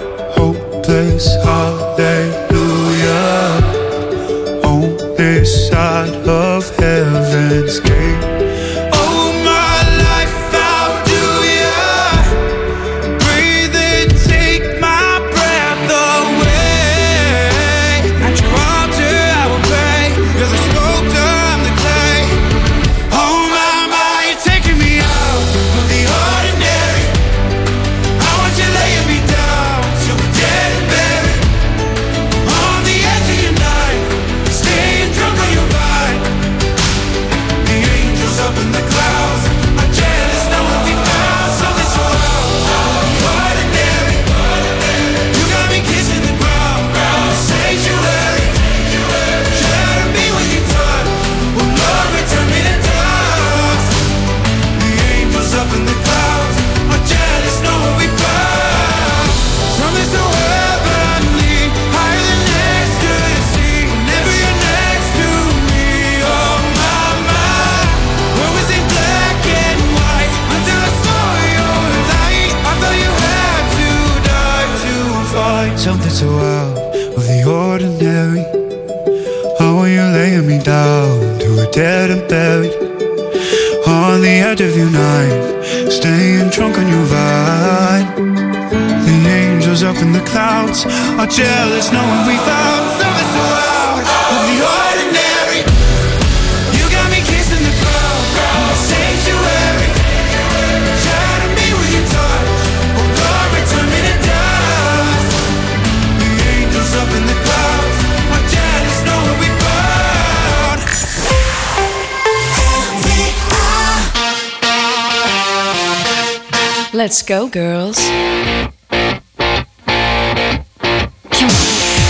hopeless hallelujah on this side of heaven's gate. Oh, my life, how do you breathe and take my breath away? At your altar I will pray. You're the sculptor, I'm the clay. Oh my, my, you're taking me out of the ordinary. I want you laying me down to a dead and buried. On the edge of your knife, staying drunk on your vine. The angels up in the clouds are jealous knowing we found something so out of the ordinary. You got me kissing the ground, sanctuary. Shatter me when you touch, oh Lord, return me to dust. The angels up in the clouds are jealous knowing we found something so heavenly, higher than ecstasy. Whenever you're next to me, oh my, my. Where was it black and white until I saw your light? I thought you had to die to find something so out of the ordinary. How are you laying me down to a dead and buried? On the edge of your night, staying drunk on your vine. The angels up in the clouds are jealous knowing we found something so out of the ordinary. You got me kissing the ground, sanctuary. Shatter me with your touch, oh Lord, return me to dust. The angels up in the clouds are jealous knowing we found. Let's go, girls. Come on.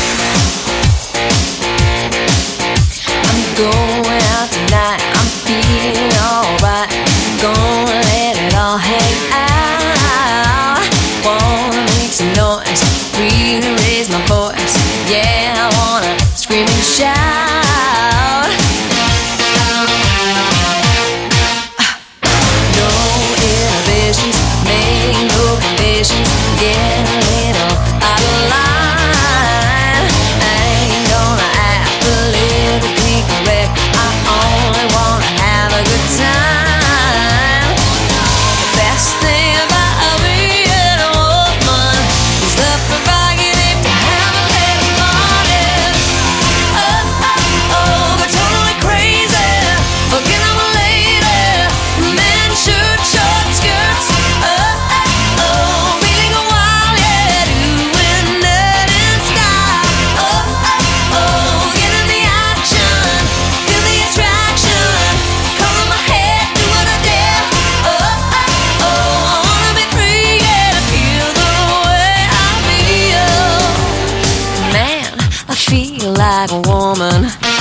I'm going out tonight. I'm feeling alright. Gonna let it all hang out. Wanna make some noise, really raise my voice. Yeah, I wanna scream and shout. No inhibitions, make no conditions. Get a little out of line. I ain't gonna act politically correct. I only wanna have a good time. The best thing about being a woman is the prerogative to have a little party. Oh, oh, oh, they're totally crazy. Forget I'm a lady. Men shoot short skirts. Oh, oh, oh, really go wild, yeah, doing that in style. Oh, oh, oh, get in the action, feel the attraction. Color my head, do what I dare. Oh, oh, oh, I wanna be free, yeah, feel the way I feel. Man, I feel like a woman.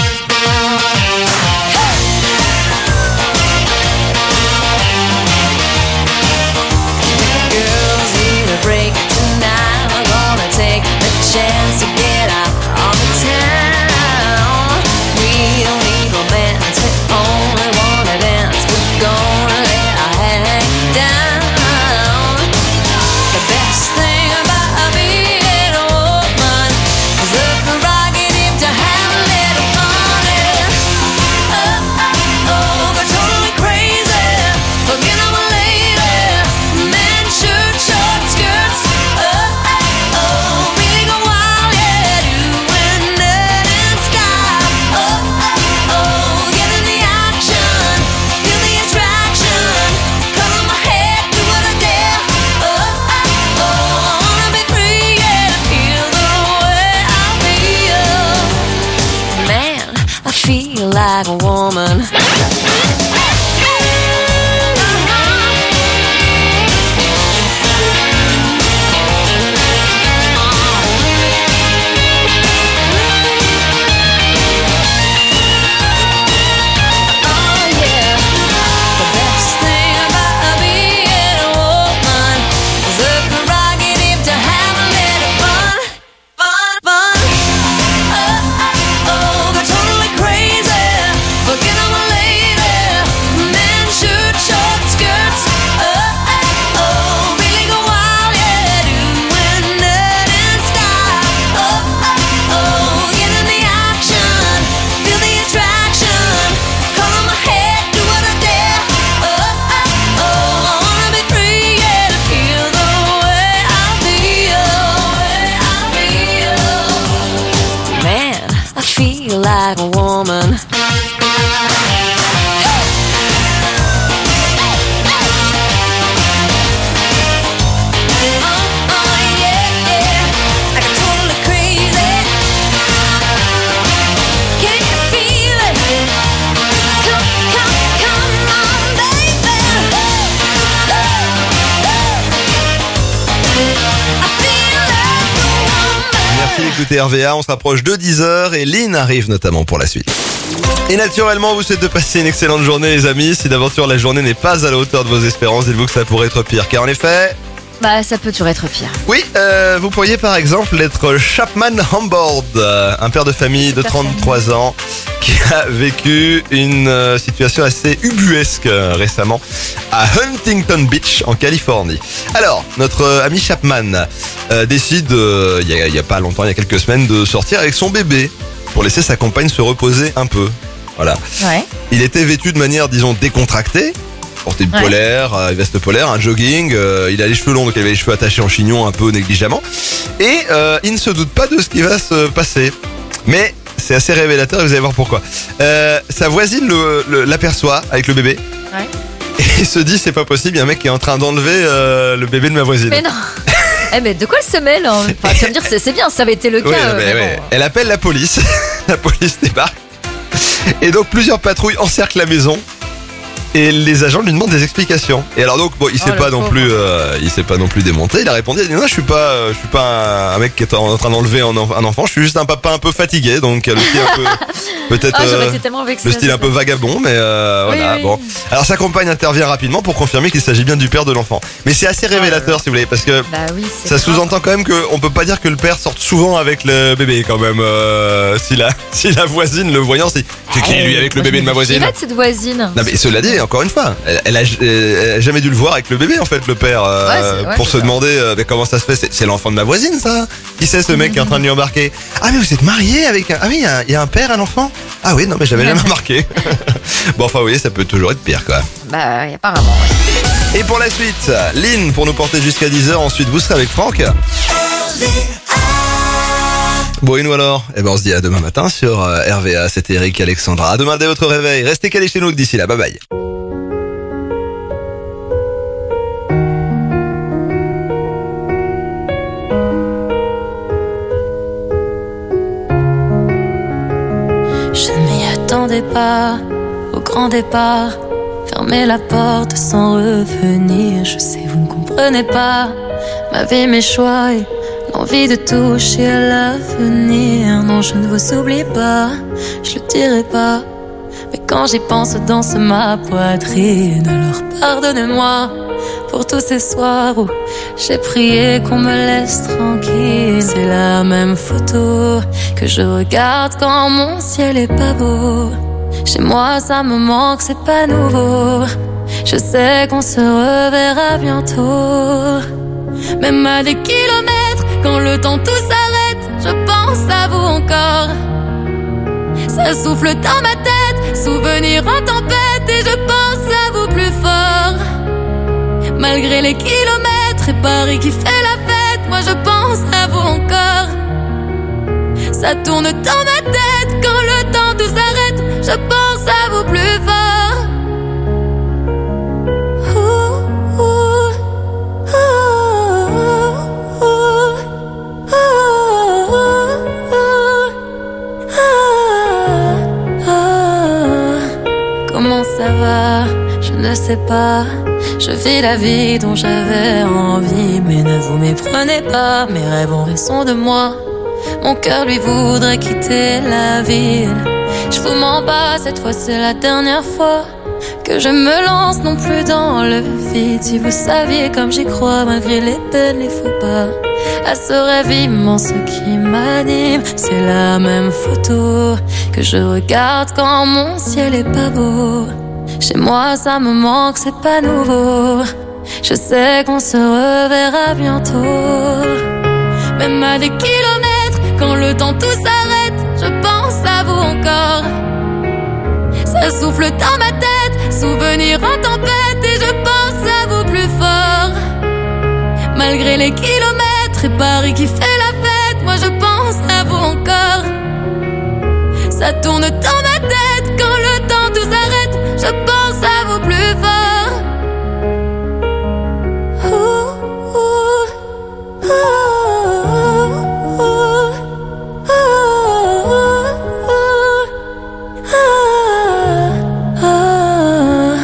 Girls need a break tonight. We're gonna take a chance to get out on the town. We don't need romance, we only wanna dance. We're gonna let our hang down. The best thing about being a woman is the prerogative to have a little party. Oh, oh, oh, they're totally crazy. Forget I'm a lady. Men shoot short skirts. Oh, oh, oh, really go wild, yeah, doing that in style. Oh, oh, oh, get in the action, feel the attraction. Color my head, do what I dare. Oh, oh, oh, I wanna be free, yeah, feel the way I feel. Man, I feel like a woman. Oh yeah, the best thing about being a woman is the prerogative to have a little fun, fun, fun. Oh, oh, oh, they're totally crazy. Forget I'm a lady. feel like a woman. Merci d'écouter R V A, on se rapproche de dix heures et Lynn arrive notamment pour la suite. Et naturellement, vous souhaitez de passer une excellente journée les amis. Si d'aventure la journée n'est pas à la hauteur de vos espérances, dites-vous que ça pourrait être pire. Car en effet... Bah ça peut toujours être pire. Oui, euh, vous pourriez par exemple être Chapman Hambord, un père de famille de trente-trois ans qui a vécu une euh, situation assez ubuesque euh, récemment à Huntington Beach en Californie. Alors, notre euh, ami Chapman euh, décide, euh, il y a, il y a pas longtemps, il y a quelques semaines, de sortir avec son bébé pour laisser sa compagne se reposer un peu. Voilà. Ouais. Il était vêtu de manière, disons, décontractée. Portait une Ouais. polaire, euh, une veste polaire, un jogging, euh, il a les cheveux longs, donc il avait les cheveux attachés en chignon un peu négligemment. Et euh, il ne se doute pas de ce qui va se passer. Mais c'est assez révélateur et vous allez voir pourquoi. Euh, sa voisine le- le- l'aperçoit avec le bébé Ouais. et il se dit c'est pas possible, il y a un mec qui est en train d'enlever euh, le bébé de ma voisine. Mais non. Eh mais de quoi elle se mêle hein Enfin, tu vas me dire c'est, c'est bien, ça avait été le cas. Oui, euh, mais mais ouais. bon. Elle appelle la police, la police débarque et donc plusieurs patrouilles encerclent la maison. Et les agents lui demandent des explications. Et alors donc bon, il Oh, s'est le pas non pauvre. plus, euh, il s'est pas non plus démonté. Il a répondu, il a dit non, je suis pas, euh, je suis pas un, un mec qui est en, en train d'enlever un, enf- un enfant. Je suis juste un papa un peu fatigué, donc euh, le style un peu, peut-être Ah, j'aurais euh, été tellement vexée le à style ce un peu moment. vagabond, mais euh, Oui, voilà. oui. Bon. Alors sa compagne intervient rapidement pour confirmer qu'il s'agit bien du père de l'enfant. Mais c'est assez révélateur, si vous voulez, parce que Bah oui, c'est ça grave. sous-entend quand même qu'on peut pas dire que le père sorte souvent avec le bébé quand même. Euh, si la, si la voisine le voyant, c'est c'est qui lui avec le Moi, je bébé de me ma dis, voisine. qui va de cette voisine. Non mais cela dit, encore une fois, elle, elle, a, elle a jamais dû le voir avec le bébé en fait, le père, euh, Ouais, c'est- ouais, pour c'est se ça. demander euh, mais comment ça se fait, c'est, c'est l'enfant de ma voisine ça. Qui c'est ce mec qui est en train de lui embarquer? Ah mais vous êtes marié avec un... Ah oui, il y a un- il y, a un père, un enfant? Ah oui, non mais j'avais jamais remarqué. Bon enfin vous voyez, ça peut toujours être pire quoi. Bah oui, apparemment. Ouais. Et pour la suite, Lynn pour nous porter jusqu'à dix heures, ensuite vous serez avec Franck. Bon et nous alors? Eh ben on se dit à demain matin sur euh, R V A, c'était Eric et Alexandra. À demain dès votre réveil, restez calés chez nous d'ici là, bye bye. Je ne m'y attendais pas au grand départ. Fermer la porte sans revenir. Je sais, vous ne comprenez pas ma vie, mes choix et l'envie de toucher à l'avenir. Non, je ne vous oublie pas, je le dirai pas. Mais quand j'y pense, danse ma poitrine. Alors pardonnez-moi pour tous ces soirs où j'ai prié qu'on me laisse tranquille. C'est la même photo que je regarde quand mon ciel est pas beau. Chez moi ça me manque, c'est pas nouveau. Je sais qu'on se reverra bientôt. Même à des kilomètres, quand le temps tout s'arrête, je pense à vous encore. Ça souffle dans ma tête, souvenir en tempête, et je pense à vous plus fort. Malgré les kilomètres et Paris qui fait la fête, moi je pense à vous encore. Ça tourne dans ma tête, quand le temps tout s'arrête, je pense à vous plus fort. Ouh, ouh, ouh, ouh, ouh, ouh. Comment ça va? Je ne sais pas. Je vis la vie dont j'avais envie. Mais ne vous méprenez pas, mes rêves ont raison de moi. Mon cœur lui voudrait quitter la ville. Je vous mens pas, cette fois c'est la dernière fois que je me lance non plus dans le vide. Si vous saviez comme j'y crois, malgré les peines, les faux pas, à ce rêve immense qui m'anime. C'est la même photo que je regarde quand mon ciel est pas beau. Chez moi ça me manque, c'est pas nouveau. Je sais qu'on se reverra bientôt. Même à des kilomètres, quand le temps tout s'arrête, je pense à vous encore. Ça souffle dans ma tête, souvenir en tempête, et je pense à vous plus fort. Malgré les kilomètres et Paris qui fait la fête, moi je pense à vous encore. Ça tourne dans ma tête quand le temps tout s'arrête. Je pense à vous plus fort. Ouh, ouh, ouh, ouh, ouh, ouh, ouh.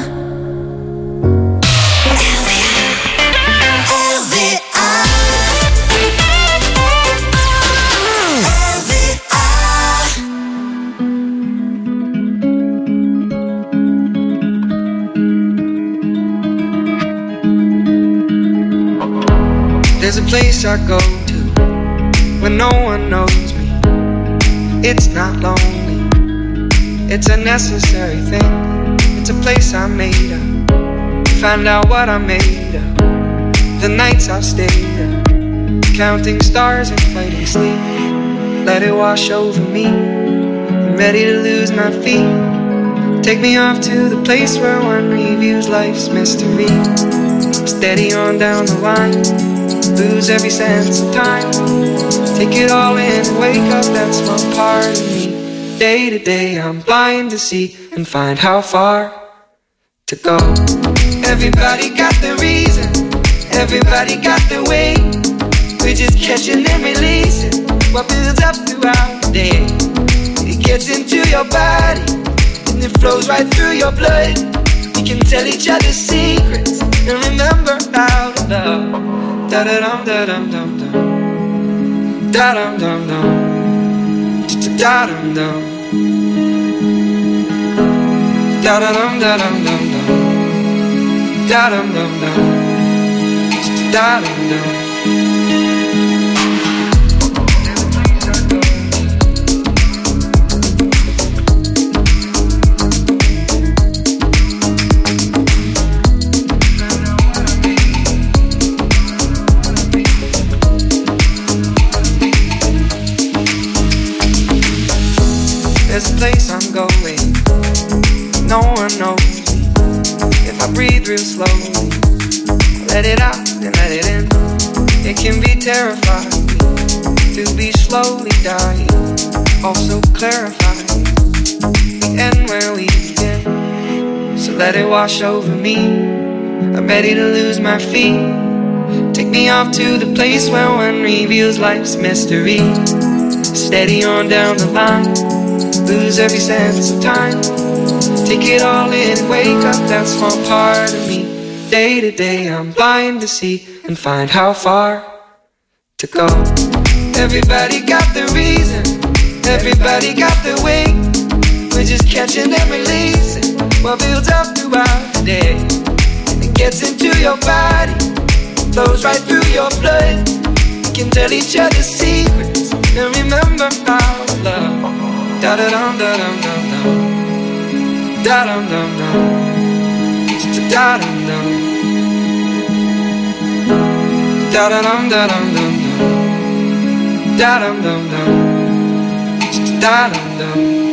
There's a place I go to when no one knows me. It's not lonely, it's a necessary thing. It's a place I made up, find out what I made of. The nights I've stayed up, counting stars and fighting sleep. Let it wash over me, I'm ready to lose my feet. Take me off to the place where one reviews life's mystery. Steady on down the line, lose every sense of time. Take it all in and wake up that small part of me. Day to day I'm blind to see and find how far to go. Everybody got the reason, everybody got the way. We're just catching and releasing what builds up throughout the day. It gets into your body and it flows right through your blood. We can tell each other secrets and remember how to love. Da da dum da dum dum dum, da dum dum dum, da dum dum, da da dum da dum dum dum, da dum dum dum, da dum dum. There's a place I'm going, no one knows me. If I breathe real slowly, let it out and let it in. It can be terrifying to be slowly dying, also clarifying the end where we begin. So let it wash over me, I'm ready to lose my feet. Take me off to the place where one reveals life's mystery. Steady on down the line, lose every sense of time. Take it all in and wake up that small part of me. Day to day I'm blind to see and find how far to go. Everybody got the reason, everybody got the way. We're just catching and releasing what builds up throughout the day. It gets into your body, flows right through your blood. We can tell each other secrets and remember how to love. Da da dum da dum dum dum, da dum dum dum, da dum dum, da da dum da dum dum dum, da dum dum dum, da dum dum.